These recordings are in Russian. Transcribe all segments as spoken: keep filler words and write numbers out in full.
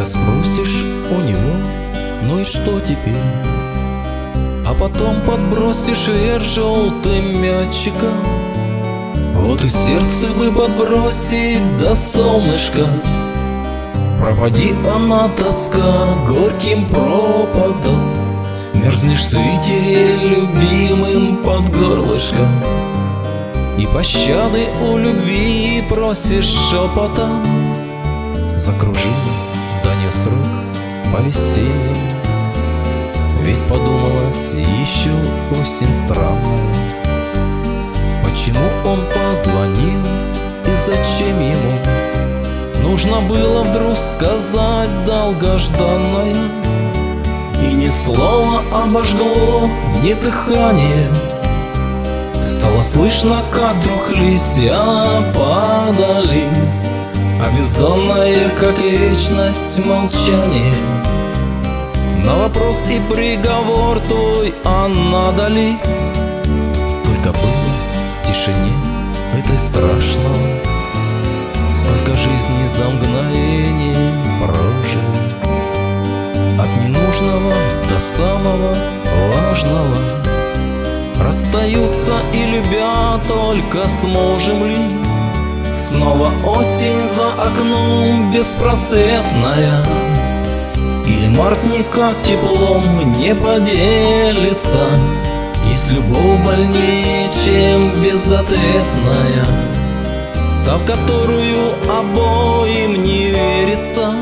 Тихо спросишь у него: ну и что теперь? А потом подбросишь вверх желтым мячиком. Вот и сердце бы подбросить до солнышка. Пропади она, тоска, горьким пропадом. Мерзнешь в свитере любимым под горлышком. И пощады у любви просишь шепотом. Закружил, да не срок по весеннему. Ведь подумалось, еще осень странная. Почему он позвонил и зачем ему? Нужно было вдруг сказать долгожданное. И ни слова обожгло, ни дыхание. Стало слышно, как вдруг листья падали, а бездонное, как вечность, молчание. На вопрос и приговор твой, а надо ли? Сколько было в тишине этой страшного, сколько жизней за мгновение прожили. От ненужного до самого важного расстаются и любят, только сможем ли? Снова осень за окном беспросветная. Или март никак теплом не поделится, если любовь больнее, чем безответная, та, в которую обоим не верится.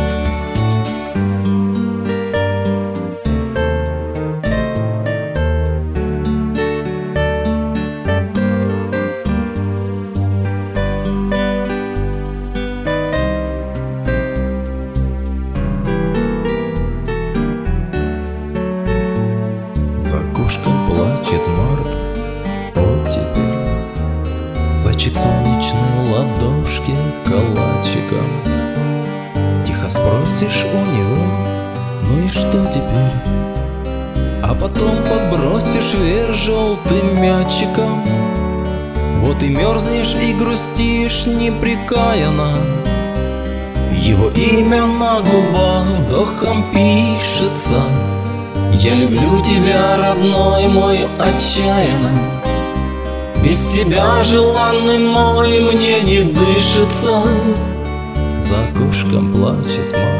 За окошком плачет март, вот теперь зачет солнечной ладошки калачиком. Тихо спросишь у него: ну и что теперь? А потом подбросишь вверх желтым мячиком. Вот и мерзнешь и грустишь непрекаянно. Его имя на губах вдохом пишется. Я люблю тебя, родной мой, отчаянно. Без тебя, желанный мой, мне не дышится. За окошком плачет мать.